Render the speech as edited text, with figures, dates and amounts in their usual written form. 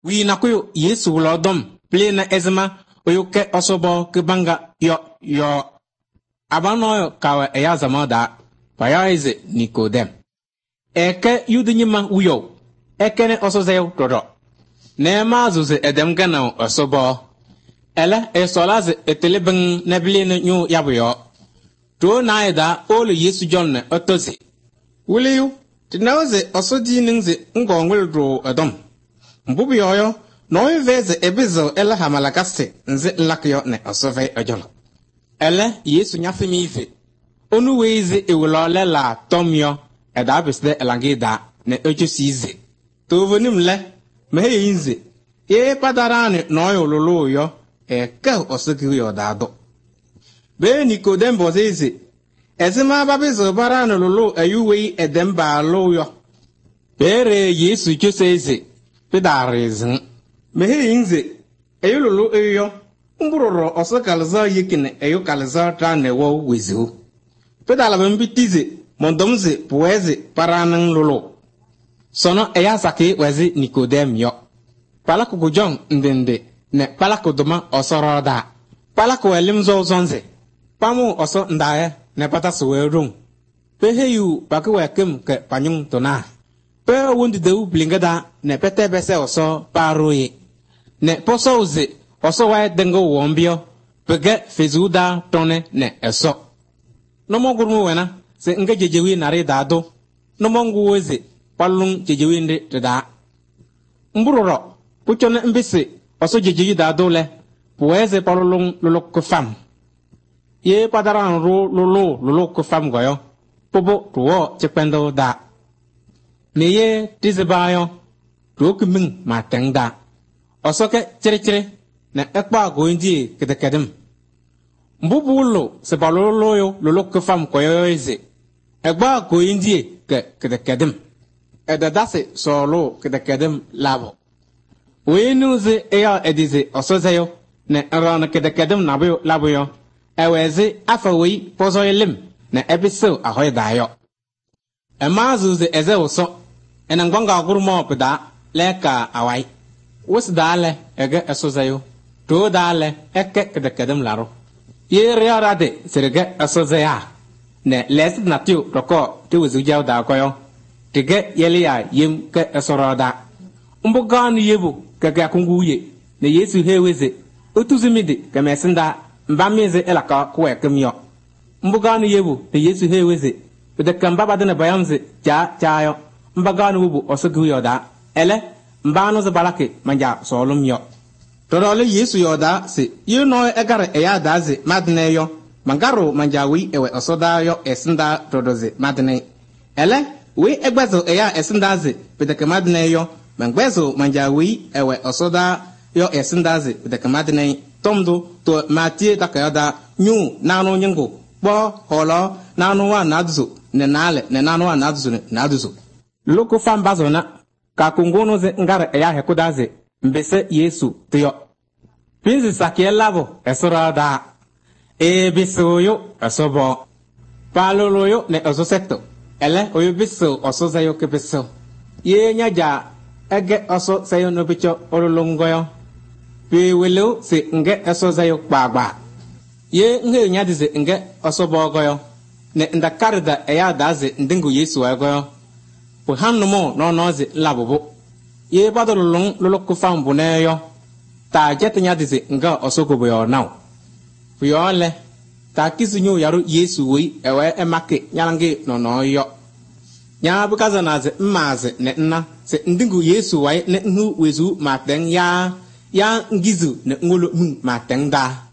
wi na ko Yesu lo dom ple na ezma oyuke osobo kibanga yo abano kawa eya zamada payaize Nikodem eke yudinyima uyo ekene osozeyo dodo nema zuze edem gana osobo ele esolaze etelebeng nebline nyu yabuyo to naida olu Yesu John otozi wuliyu tinaoze osodi ningze ngongweldo adom mbubiyoyo no veze ebizo ele hamalakaste nze lakyo ne osove ojolo ele Yesu nyafimi ife onu weize ewulo la tomyo eda bisde elangida ne ojusize tovonim le meheyinze e padarani no yololo yo eke osegiyo dado be Nikodem bozeze ezema babizo barano lolo ayuwe edemba loyo bere Yesu joseze pidarizin meheyinze eyololo eyo mburoro osokalza yikine eyo kalza trane wo wezu pedala bembitize mondomze pueze paranan lolo sono eya sake wezi Nikodem yo palako gujong ndende ne palako doma osoroda palako elimzo zonze pamu oso ndaye ne pata suwerung peheyu pakwekem ke panyung tona pe wondi deu blingada ne pete bese oso paroye ne posoze oso wa dengo wombio pege fezuda tone ne eso nomo gurmu wena se nga jejewi nari dado nomo nguweze palung jejewi ndi tada mburoro puchone mbisi oso jejewi dado le puweze palung luluk fam ye padaran ro luluk fam goyo pobo tuwo chependo da neye tizebayo rokumin matengda osoke chire na ekpa goindi kedekedem mbubulo se balolo yo luluk fam koyoyeze egba goindi kedekedem edadase solo kedekedem labo wenuze eya edize osozeyo ne ran kedekedem nabuyo labuyo eweze afawi pozoyelim na ebiso ahoydayo emazuze eze uso enangwanga gurmo peda leka awai wusdale ege esozeyo to dale eke kedekedem laro ye riarade serege esozeya ne les natiu roko ti wuzujaw da koyo tige yeliya yem ke esoroda mbugan yebu kege kunguye ne Yesu heweze otuzimide kemesinda mbamize elaka kwekemyo mbugan yebu ne Yesu heweze de kamba badene bayamze chayo mbagan wubu osuguyo da ele mbano ze balake manja solumyo todole Yesu yoda se yuno egare eya daze madne yo mangaro manjawi ewe osoda yo esinda todoze madne ele we egbezo eya esindaze bedeke madne yo mangbezo manjawi ewe osoda yo esindaze bedeke madne tomdo to matie takayada nyu nanu nyingo bo holo nanu wa nadzu ne nale ne nanu wa nadzu loko fambazona ka kungono ze ngare eya hekudaze mbese Yesu tiyo pinzi sakie lavo esorada bisoyo esobo paloloyo ne ososekto ele oyo biso osozayo kebeso ye nyaja ege oso sayo no bicho ololongoyo pe welo se nge osozayo gbagba ye nge nyadize nge osobo goyo ne ndakarida eya daze ndingo Yesu agoyo po hannumo no noze labobo ye badololong lolokku fambu neyo ta jetnya dize nga osogobo yo now fuyole ta kisunyu yaru Yesu wi ewe emake nyalange no yo nya bukaza naze mmaze ne nna se ndingu Yesu wai ne nhu wezu mateng ya ngizu ne ngolo mateng da